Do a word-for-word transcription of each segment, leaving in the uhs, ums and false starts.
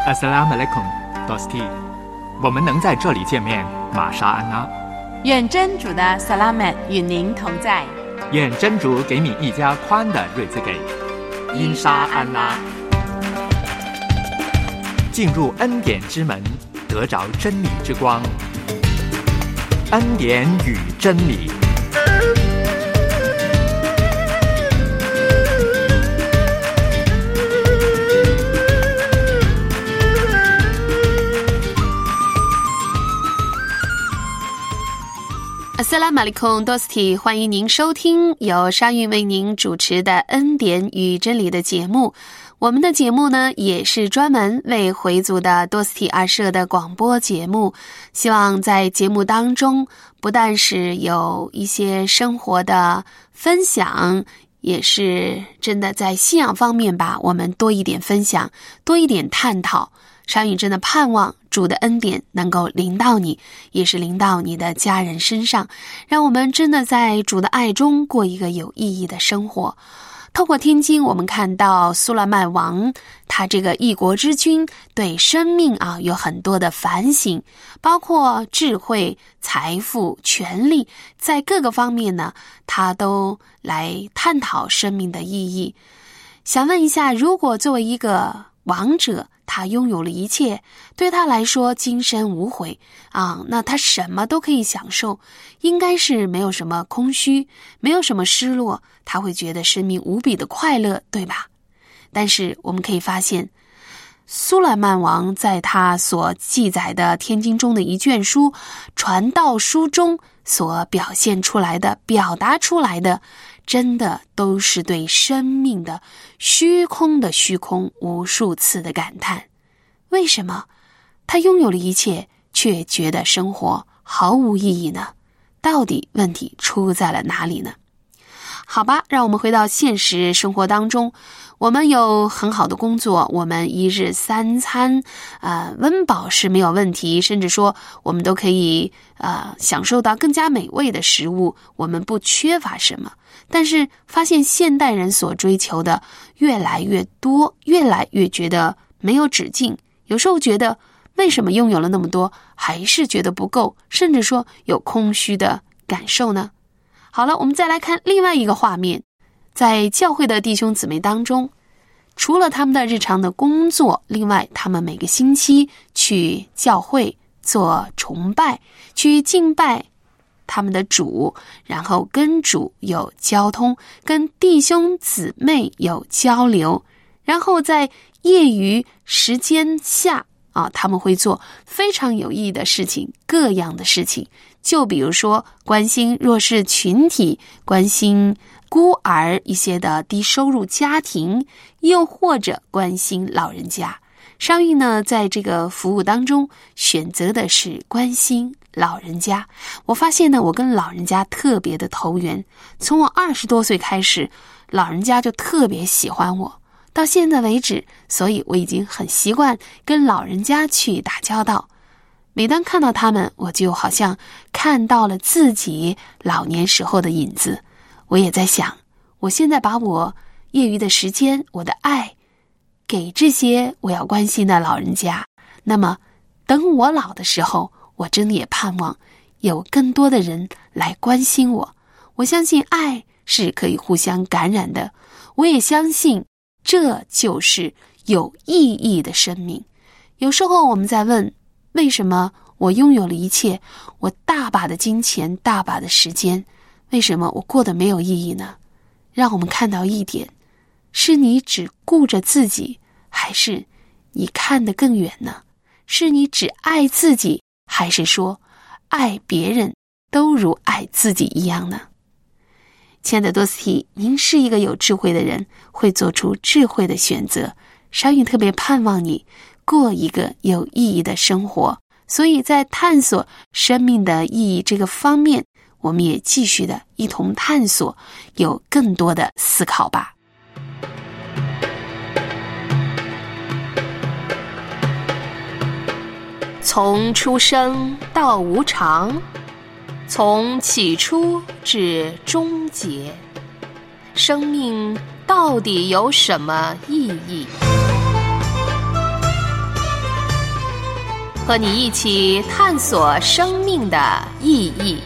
Assalamualaikum, Dosti。我们能在这里见面，玛莎安娜。 愿真主的萨拉曼与您同在。 愿真主给你一家宽的日子给。因沙安拉。进入恩典之门，得着真理之光。恩典与真理。 阿斯拉马利空多斯提，欢迎您收听由沙韵为您主持的恩典与真理的节目。我们的节目呢，也是专门为回族的多斯提而设的广播节目，希望在节目当中不但是有一些生活的分享，也是真的在信仰方面吧，我们多一点分享，多一点探讨。沙韵真的盼望主的恩典能够临到你，也是临到你的家人身上，让我们真的在主的爱中过一个有意义的生活。透过天经，我们看到苏勒曼王他这个一国之君对生命啊有很多的反省，包括智慧、财富、权力，在各个方面呢，他都来探讨生命的意义。想问一下，如果作为一个王者，他拥有了一切，对他来说今生无悔啊，那他什么都可以享受，应该是没有什么空虚，没有什么失落，他会觉得生命无比的快乐，对吧？但是我们可以发现，苏莱曼王在他所记载的天经中的一卷书传道书中所表现出来的，表达出来的，真的都是对生命的虚空的虚空无数次的感叹。为什么他拥有了一切，却觉得生活毫无意义呢？到底问题出在了哪里呢？好吧，让我们回到现实生活当中，我们有很好的工作，我们一日三餐呃，温饱是没有问题，甚至说我们都可以呃享受到更加美味的食物，我们不缺乏什么。但是发现现代人所追求的越来越多，越来越觉得没有止境，有时候觉得为什么拥有了那么多还是觉得不够，甚至说有空虚的感受呢？好了，我们再来看另外一个画面，在教会的弟兄姊妹当中，除了他们的日常的工作，另外他们每个星期去教会做崇拜，去敬拜他们的主，然后跟主有交通，跟弟兄姊妹有交流，然后在业余时间下啊，他们会做非常有意义的事情，各样的事情，就比如说关心弱势群体，关心孤儿，一些的低收入家庭，又或者关心老人家。沙韵呢，在这个服务当中选择的是关心老人家。我发现呢，我跟老人家特别的投缘，从我二十多岁开始，老人家就特别喜欢我，到现在为止，所以我已经很习惯跟老人家去打交道。每当看到他们，我就好像看到了自己老年时候的影子。我也在想，我现在把我业余的时间，我的爱给这些我要关心的老人家，那么等我老的时候，我真的也盼望有更多的人来关心我。我相信爱是可以互相感染的，我也相信这就是有意义的生命。有时候我们在问，为什么我拥有了一切，我大把的金钱，大把的时间，为什么我过得没有意义呢？让我们看到一点，是你只顾着自己，还是你看得更远呢？是你只爱自己，还是说爱别人都如爱自己一样呢？亲爱的多斯提，您是一个有智慧的人，会做出智慧的选择。沙韵特别盼望你过一个有意义的生活，所以在探索生命的意义这个方面，我们也继续的一同探索，有更多的思考吧。从出生到无常，从起初至终结，生命到底有什么意义？ 和你一起探索生命的意义。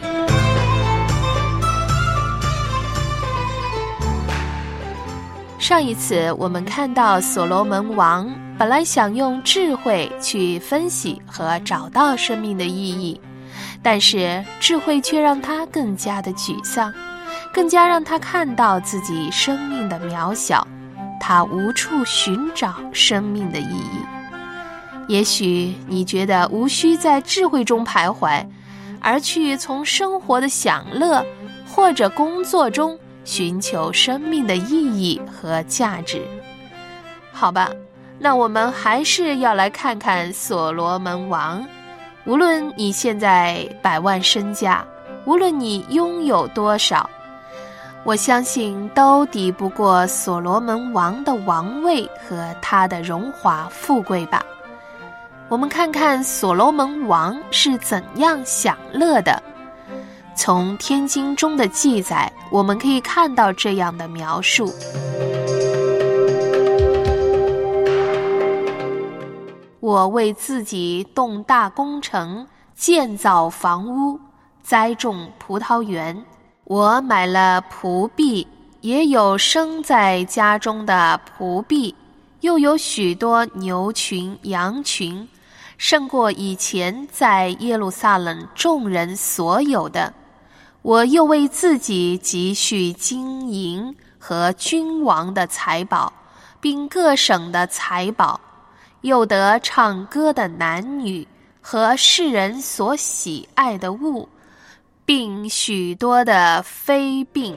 上一次我们看到所罗门王本来想用智慧去分析和找到生命的意义，但是智慧却让他更加的沮丧，更加让他看到自己生命的渺小，他无处寻找生命的意义。也许你觉得无需在智慧中徘徊，而去从生活的享乐或者工作中寻求生命的意义和价值。好吧，那我们还是要来看看所罗门王。无论你现在百万身家，无论你拥有多少，我相信都抵不过所罗门王的王位和他的荣华富贵吧。我们看看所罗门王是怎样享乐的。从天经中的记载，我们可以看到这样的描述：我为自己动大工程，建造房屋，栽种葡萄园。我买了仆婢，也有生在家中的仆婢，又有许多牛群、羊群，胜过以前在耶路撒冷众人所有的。我又为自己积蓄金银和君王的财宝，并各省的财宝，又得唱歌的男女和世人所喜爱的物，并许多的妃嫔。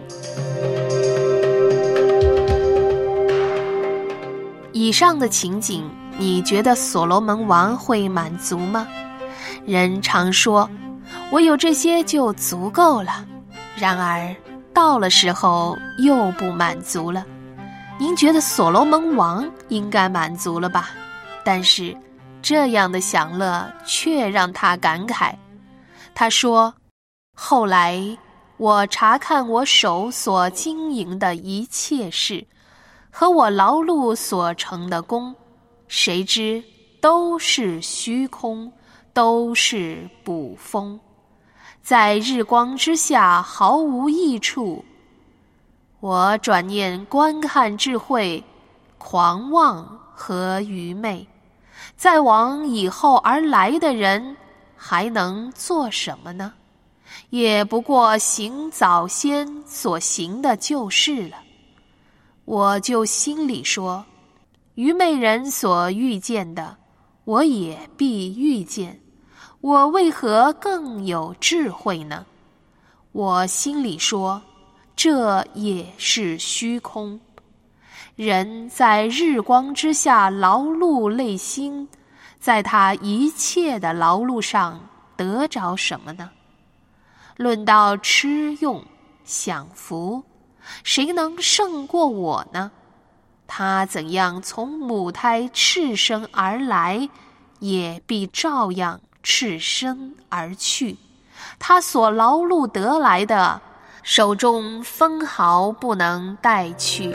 以上的情景，你觉得所罗门王会满足吗？人常说，我有这些就足够了，然而到了时候又不满足了。您觉得所罗门王应该满足了吧？但是这样的享乐却让他感慨。他说，后来我查看我手所经营的一切事，和我劳碌所成的功，谁知都是虚空，都是捕风，在日光之下毫无益处。我转念观看智慧、狂妄和愚昧，再往以后而来的人还能做什么呢？也不过行早先所行的就是了。我就心里说，愚昧人所遇见的，我也必遇见，我为何更有智慧呢？我心里说，这也是虚空。人在日光之下劳碌累心，在他一切的劳碌上得着什么呢？论到吃用享福，谁能胜过我呢？他怎样从母胎赤身而来，也必照样赤身而去。他所劳碌得来的，手中分毫不能带去。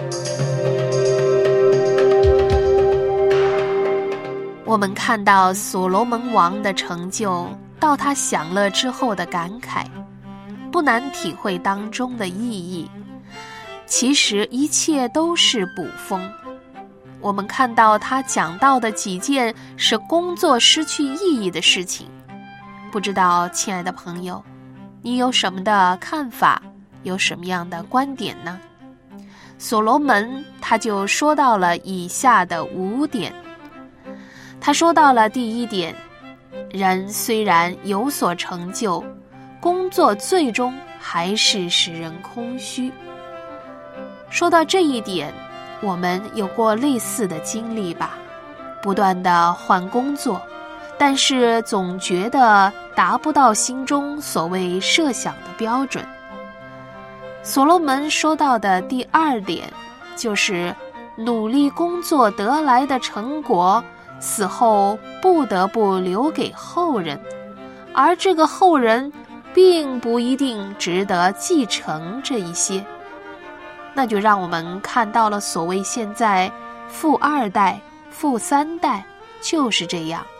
我们看到所罗门王的成就，到他享乐之后的感慨，不难体会当中的意义。其实一切都是捕风。我们看到他讲到的几件使工作失去意义的事情，不知道亲爱的朋友，你有什么的看法，有什么样的观点呢？所罗门他就说到了以下的五点。他说到了第一点，人虽然有所成就，工作最终还是使人空虚。说到这一点，我们有过类似的经历吧，不断地换工作，但是总觉得达不到心中所谓设想的标准。所罗门说到的第二点，就是努力工作得来的成果，死后不得不留给后人，而这个后人并不一定值得继承这一些。那就让我们看到了所谓现在富二代、富三代就是这样，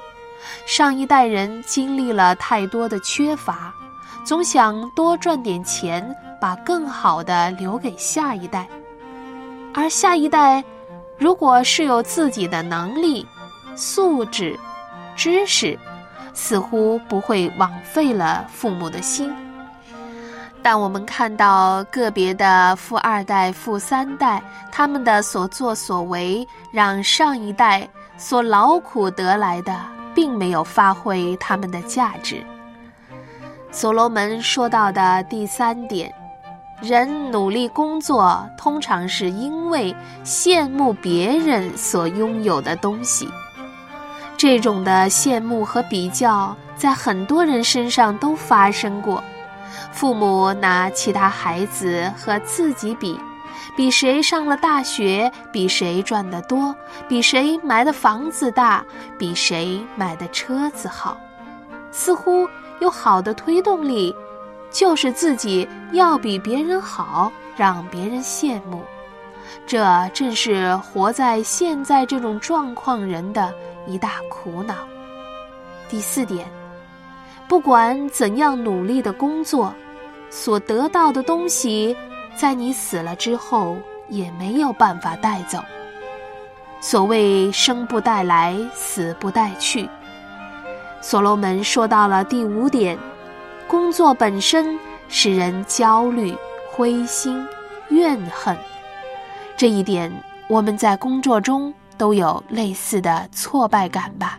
上一代人经历了太多的缺乏，总想多赚点钱，把更好的留给下一代。而下一代如果是有自己的能力、素质、知识，似乎不会枉费了父母的心。但我们看到个别的富二代、富三代，他们的所作所为，让上一代所劳苦得来的并没有发挥他们的价值。所罗门说到的第三点，人努力工作，通常是因为羡慕别人所拥有的东西。这种的羡慕和比较，在很多人身上都发生过。父母拿其他孩子和自己比，比谁上了大学，比谁赚得多，比谁买的房子大，比谁买的车子好。似乎有好的推动力，就是自己要比别人好，让别人羡慕。这正是活在现在这种状况人的一大苦恼。第四点，不管怎样努力的工作，所得到的东西在你死了之后也没有办法带走。所谓生不带来，死不带去。所罗门说到了第五点，工作本身使人焦虑、灰心、怨恨。这一点我们在工作中都有类似的挫败感吧。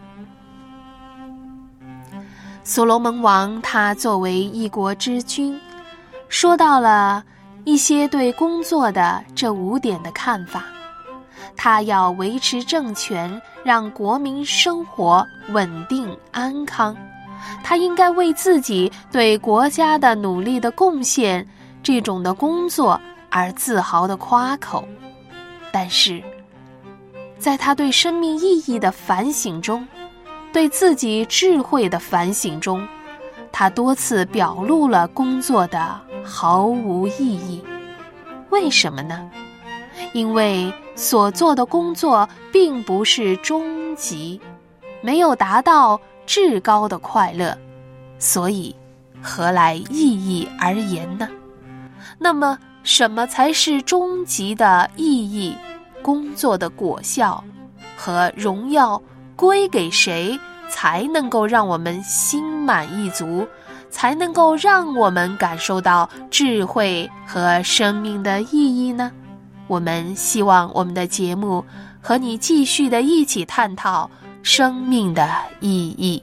所罗门王他作为一国之君，说到了一些对工作的这五点的看法。他要维持政权，让国民生活稳定安康。他应该为自己对国家的努力的贡献，这种的工作而自豪地夸口。但是在他对生命意义的反省中，对自己智慧的反省中，他多次表露了工作的毫无意义。为什么呢？因为所做的工作并不是终极，没有达到至高的快乐，所以何来意义而言呢？那么什么才是终极的意义？工作的果效和荣耀归给谁，才能够让我们心满意足，才能够让我们感受到智慧和生命的意义呢？我们希望我们的节目和你继续的一起探讨生命的意义。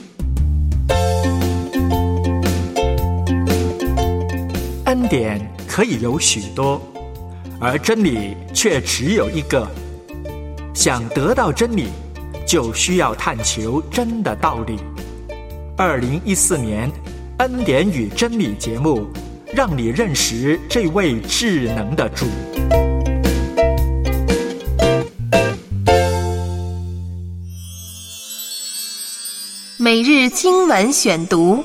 恩典可以有许多，而真理却只有一个。想得到真理，就需要探求真的道理。二零一四年恩典与真理节目，让你认识这位智能的主。 每日经文选读，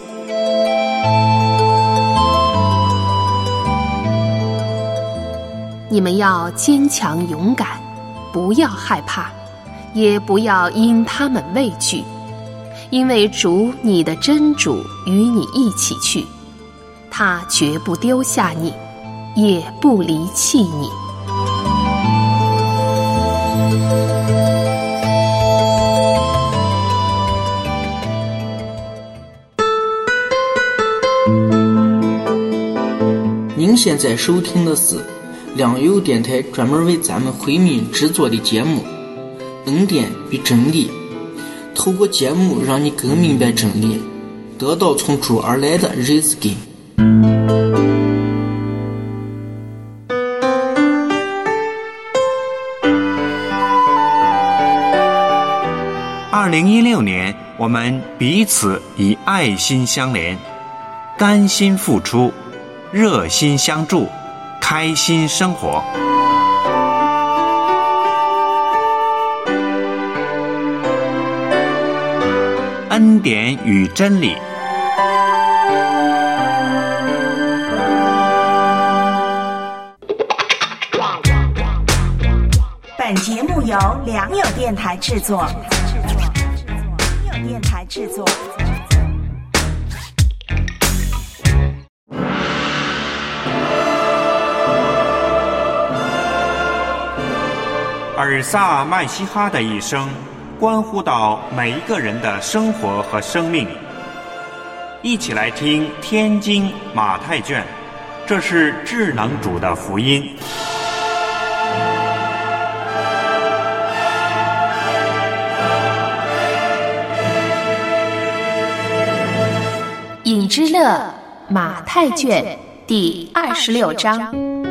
你们要坚强勇敢，不要害怕，也不要因他们畏惧，因为主你的真主与你一起去，他绝不丢下你，也不离弃你。 您现在收听的是良友电台专门为咱们回民制作的节目《恩典与真理》，透过节目让你更明白真理，得到从主而来的日子根。 二零一六年，我们彼此以爱心相连，甘心付出，热心相助，开心生活。恩典与真理。 本节目由良友电台制作。 电台制作。 尔萨麦西哈的一生关乎到每一个人的生活和生命。一起来听天津马太卷，这是智能主的福音。 影之乐马太卷第二十六章。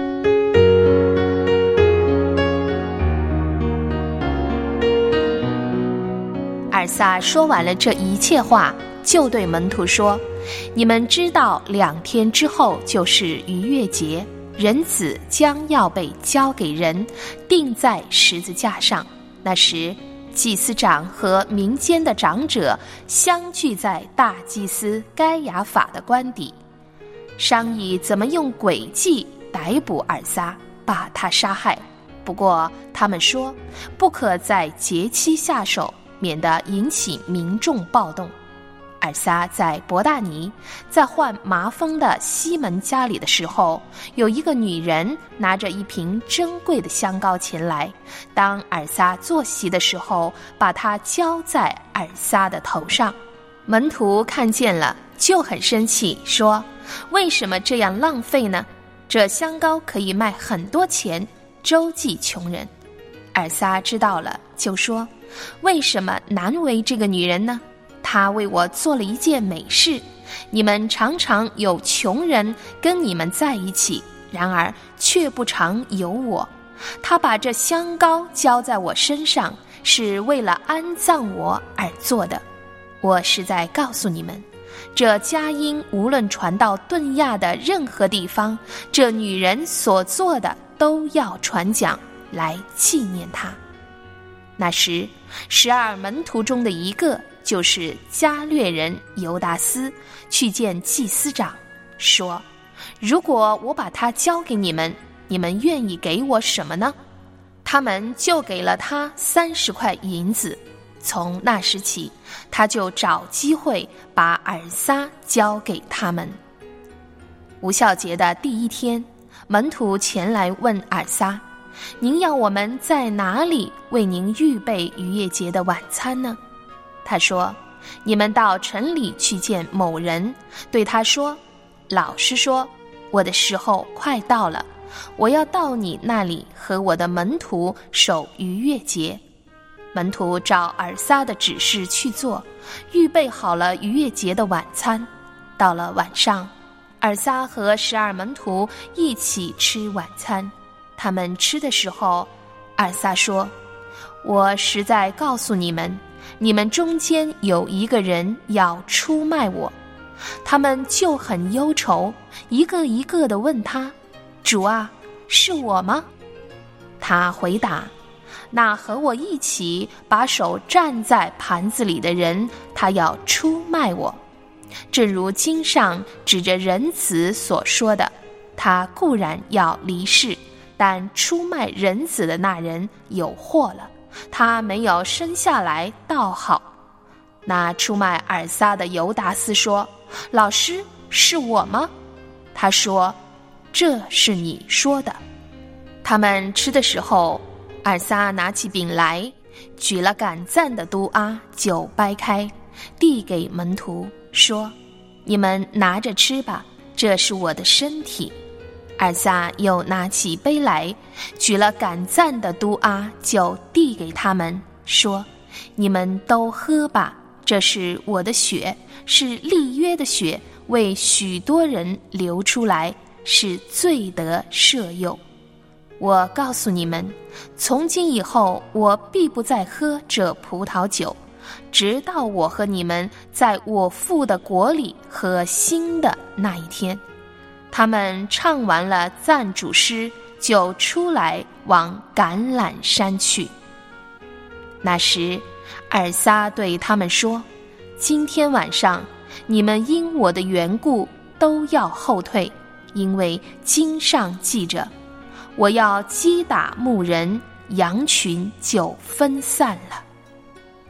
尔撒说完了这一切话，就对门徒说：你们知道两天之后就是逾越节，人子将要被交给人，钉在十字架上。那时祭司长和民间的长者相聚在大祭司该亚法的官邸，商议怎么用诡计逮捕尔撒，把他杀害。不过他们说，不可在节期下手，免得引起民众暴动。尔撒在伯大尼，在患麻风的西门家里的时候，有一个女人拿着一瓶珍贵的香膏前来，当尔撒坐席的时候，把它浇在尔撒的头上。门徒看见了，就很生气，说：为什么这样浪费呢？这香膏可以卖很多钱，周济穷人。尔撒知道了，就说：为什么难为这个女人呢？她为我做了一件美事。你们常常有穷人跟你们在一起，然而却不常有我。她把这香膏浇在我身上，是为了安葬我而做的。我实在告诉你们，这佳音无论传到顿亚的任何地方，这女人所做的都要传讲，来纪念她。那时十二门徒中的一个，就是加略人犹达斯，去见祭司长，说：如果我把他交给你们，你们愿意给我什么呢？他们就给了他三十块银子。从那时起，他就找机会把尔撒交给他们。无酵节的第一天，门徒前来问尔撒：您要我们在哪里为您预备逾越节的晚餐呢？他说：你们到城里去见某人，对他说：老师说，我的时候快到了，我要到你那里和我的门徒守逾越节。门徒照尔撒的指示去做，预备好了逾越节的晚餐。到了晚上，尔撒和十二门徒一起吃晚餐。他们吃的时候，尔撒说：我实在告诉你们，你们中间有一个人要出卖我。他们就很忧愁，一个一个地问他：主啊，是我吗？他回答：那和我一起把手蘸在盘子里的人，他要出卖我。正如经上指着人子所说的，他固然要离世，但出卖人子的那人有祸了，他没有生下来倒好。那出卖尔撒的犹达斯说：老师，是我吗？他说：这是你说的。他们吃的时候，尔撒拿起饼来，举了感赞的督阿，就掰开，递给门徒，说：你们拿着吃吧，这是我的身体。尔撒又拿起杯来，举了感赞的督阿，就递给他们，说：你们都喝吧，这是我的血，是立约的血，为许多人流出来，是罪得赦宥。我告诉你们，从今以后，我必不再喝这葡萄酒，直到我和你们在我父的国里喝新的那一天。他们唱完了赞主诗，就出来往橄榄山去。那时尔撒对他们说：今天晚上你们因我的缘故都要后退，因为经上记着，我要击打牧人，羊群就分散了。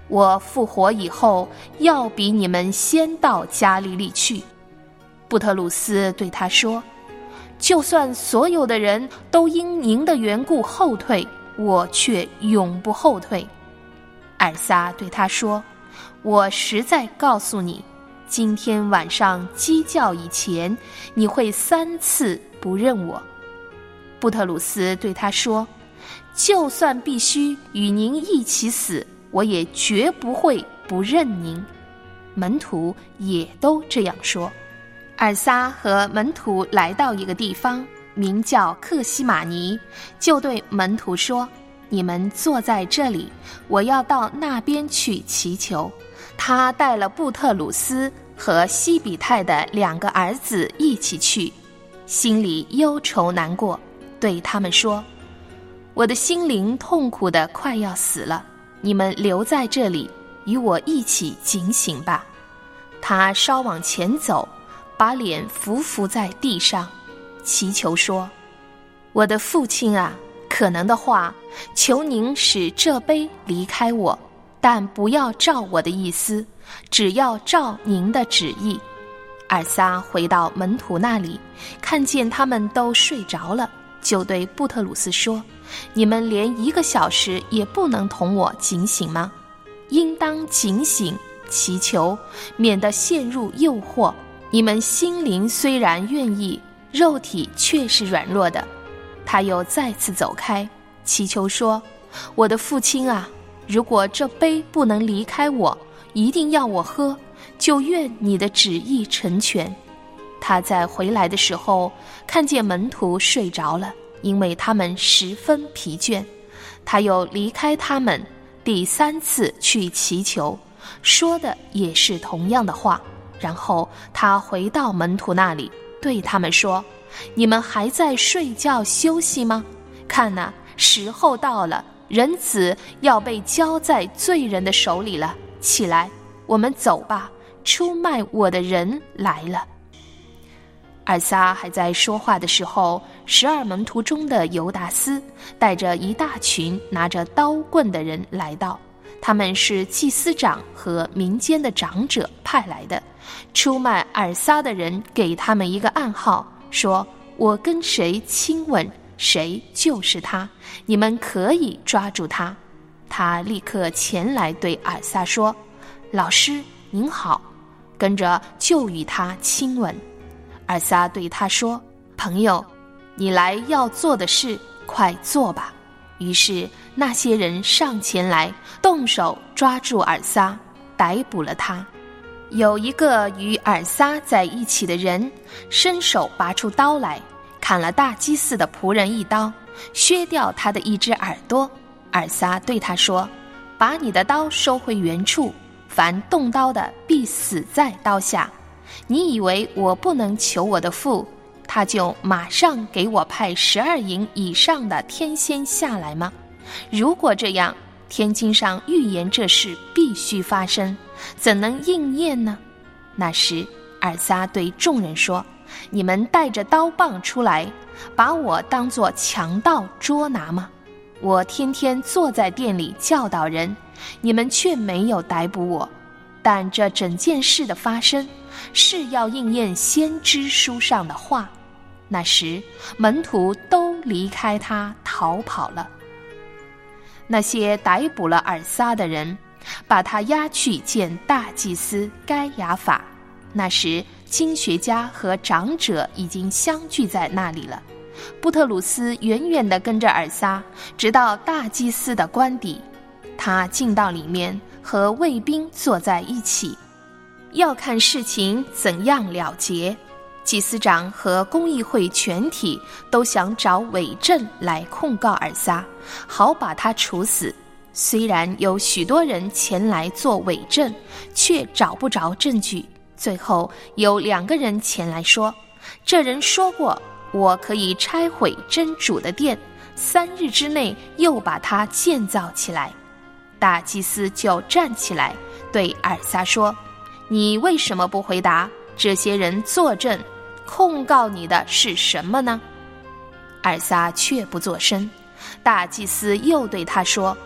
我复活以后，要比你们先到加利利去。布特鲁斯对他说，就算所有的人都因您的缘故后退，我却永不后退。尔撒对他说，我实在告诉你，今天晚上鸡叫以前，你会三次不认我。布特鲁斯对他说，就算必须与您一起死，我也绝不会不认您。门徒也都这样说。尔撒和门徒来到一个地方，名叫克西马尼，就对门徒说，你们坐在这里，我要到那边去祈求。他带了布特鲁斯和西比泰的两个儿子一起去，心里忧愁难过，对他们说，我的心灵痛苦得快要死了，你们留在这里，与我一起警醒吧。他稍往前走，把脸伏伏在地上，祈求说，我的父亲啊，可能的话，求您使这杯离开我，但不要照我的意思，只要照您的旨意。尔撒回到门徒那里，看见他们都睡着了，就对布特鲁斯说，你们连一个小时也不能同我警醒吗？应当警醒祈求，免得陷入诱惑。你们心灵虽然愿意，肉体却是软弱的。他又再次走开，祈求说，我的父亲啊，如果这杯不能离开我，一定要我喝，就愿你的旨意成全。他在回来的时候，看见门徒睡着了，因为他们十分疲倦。他又离开他们，第三次去祈求，说的也是同样的话。然后他回到门徒那里，对他们说，你们还在睡觉休息吗？看哪，时候到了，人子要被交在罪人的手里了。起来，我们走吧，出卖我的人来了。尔撒还在说话的时候，十二门徒中的犹达斯带着一大群拿着刀棍的人来到，他们是祭司长和民间的长者派来的。出卖尔撒的人给他们一个暗号，说，我跟谁亲吻，谁就是他，你们可以抓住他。他立刻前来对尔撒说，老师您好，跟着就与他亲吻。尔撒对他说，朋友，你来要做的事，快做吧。于是那些人上前来，动手抓住尔撒，逮捕了他。有一个与尔撒在一起的人，伸手拔出刀来，砍了大祭司的仆人一刀，削掉他的一只耳朵。尔撒对他说，把你的刀收回原处，凡动刀的必死在刀下。你以为我不能求我的父，他就马上给我派十二营以上的天仙下来吗？如果这样，天经上预言这事必须发生，怎能应验呢？那时尔撒对众人说，你们带着刀棒出来，把我当作强盗捉拿吗？我天天坐在店里教导人，你们却没有逮捕我。但这整件事的发生，是要应验先知书上的话。那时门徒都离开他逃跑了。那些逮捕了尔撒的人，把他押去见大祭司该亚法。那时经学家和长者已经相聚在那里了。布特鲁斯远远地跟着尔撒，直到大祭司的官邸。他进到里面，和卫兵坐在一起，要看事情怎样了结。祭司长和公议会全体都想找伪证来控告尔撒，好把他处死。虽然有许多人前来做伪证，却找不着证据。最后有两个人前来说，这人说过，我可以拆毁真主的殿，三日之内又把它建造起来。大祭司就站起来对尔撒说，你为什么不回答？这些人作证，控告你的是什么呢？尔撒却不作声。大祭司又对他说，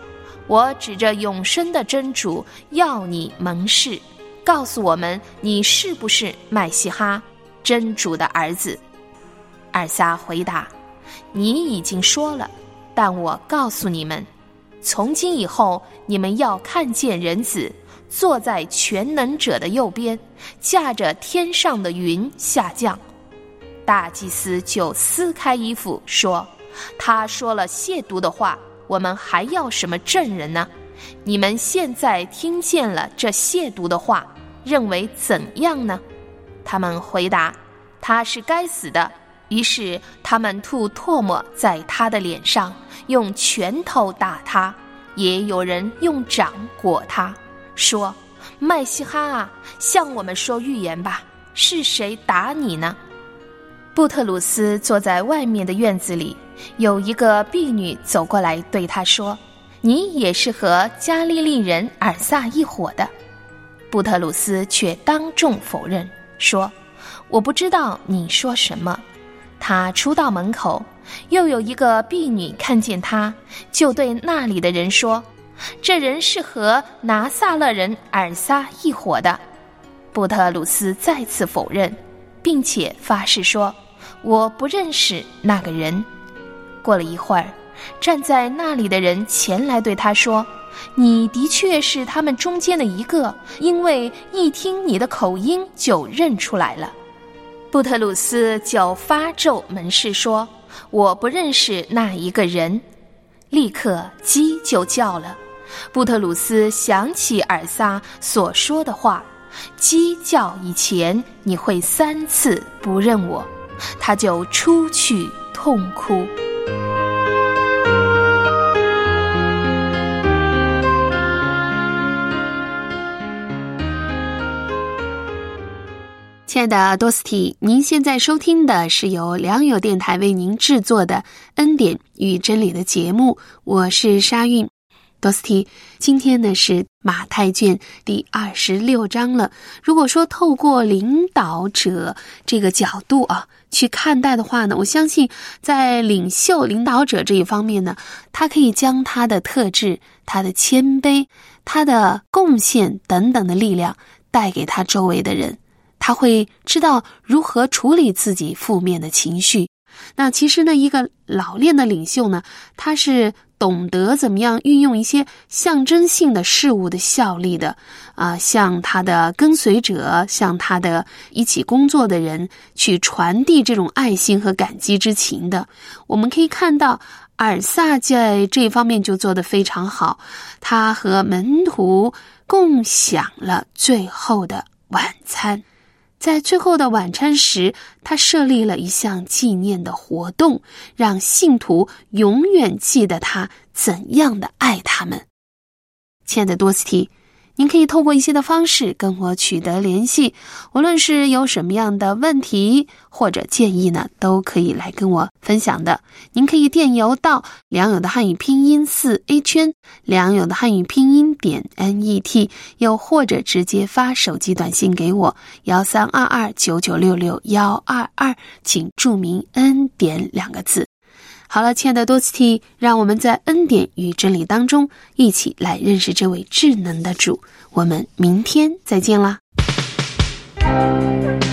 我指着永生的真主要你蒙示，告诉我们你是不是麦西哈，真主的儿子。尔撒回答，你已经说了，但我告诉你们，从今以后你们要看见人子坐在全能者的右边，驾着天上的云下降。大祭司就撕开衣服说，他说了亵渎的话，我们还要什么证人呢？你们现在听见了这亵渎的话，认为怎样呢？他们回答，他是该死的。于是他们吐唾沫在他的脸上，用拳头打他，也有人用掌裹他，说，麦西哈啊，向我们说预言吧，是谁打你呢？布特鲁斯坐在外面的院子里，有一个婢女走过来对他说，你也是和加利利人尔撒一伙的。布特鲁斯却当众否认，说，我不知道你说什么。他出到门口，又有一个婢女看见他，就对那里的人说，这人是和拿撒勒人尔撒一伙的。布特鲁斯再次否认，并且发誓说，我不认识那个人。过了一会儿，站在那里的人前来对他说，你的确是他们中间的一个，因为一听你的口音就认出来了。布特鲁斯就发咒门示说，我不认识那一个人。立刻鸡就叫了。布特鲁斯想起尔撒所说的话，鸡叫以前你会三次不认我，他就出去痛哭。亲爱的多斯蒂，您现在收听的是由良友电台为您制作的恩典与真理的节目，我是沙韵。多斯蒂，今天呢是马太卷第二十六章了。如果说透过领导者这个角度啊去看待的话呢，我相信在领袖领导者这一方面呢，他可以将他的特质、他的谦卑、他的贡献等等的力量带给他周围的人。他会知道如何处理自己负面的情绪。那其实呢，一个老练的领袖呢，他是懂得怎么样运用一些象征性的事物的效力的啊、呃，向他的跟随者，向他的一起工作的人去传递这种爱心和感激之情的。我们可以看到尔撒在这一方面就做得非常好，他和门徒共享了最后的晚餐。在最后的晚餐时，他设立了一项纪念的活动，让信徒永远记得他怎样的爱他们。亲爱的多斯蒂，您可以透过一些的方式跟我取得联系，无论是有什么样的问题或者建议呢，都可以来跟我分享的。您可以电邮到良友的汉语拼音四 A 圈，良友的汉语拼音点 N E T， 又或者直接发手机短信给我幺三二二九九六六幺二二，请注明恩典两个字。好了，亲爱的多斯蒂，让我们在恩典与真理当中一起来认识这位智能的主。我们明天再见啦。